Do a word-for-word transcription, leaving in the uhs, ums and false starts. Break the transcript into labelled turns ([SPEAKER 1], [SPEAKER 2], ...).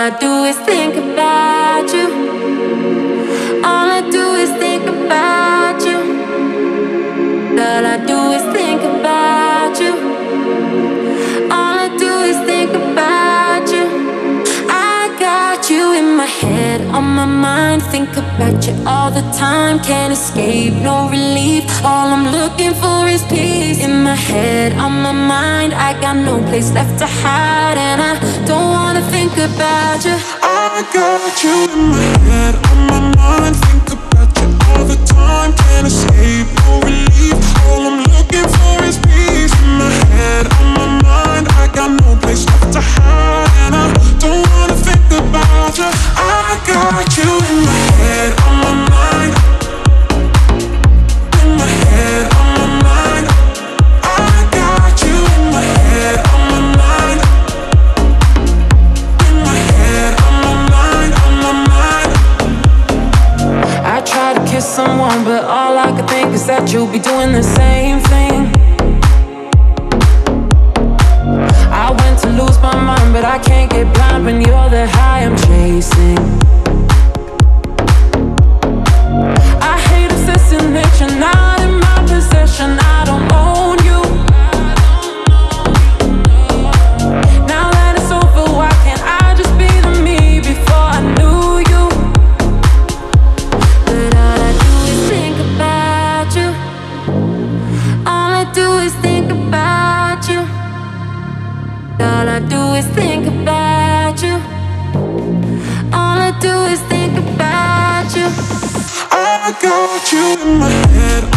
[SPEAKER 1] I do is think about you. All I do is think about you. All I do is think about you. All I do is think about you. I got you in my head, on my mind. Think about you all the time. Can't escape, no relief. All I'm looking for is peace. In my head, on my mind. I got no place left to hide, and I don't wanna think about you.
[SPEAKER 2] I got you in my head, on my mind. Think about you all the time. Can't escape, no relief. All I'm looking for is peace. In my head, on my mind. I got no place left to hide, and I don't wanna think about you. I got you in my head, on my mind. In my head, on my mind. I got you in my head, on my mind. In my head, on my mind, on my mind.
[SPEAKER 1] I try to kiss someone, but all I could think is that you'll be doing the same thing. I went to lose my mind, but I can't get blind when you're the high I'm chasing. I hate obsessing that you're not in my possession. I don't own you. Now that it's over, why can't I just be the me before I knew you? But all I do is think about you. All I do is think about you. All I do is think about you. All I do is think about you.
[SPEAKER 2] I got you in my head,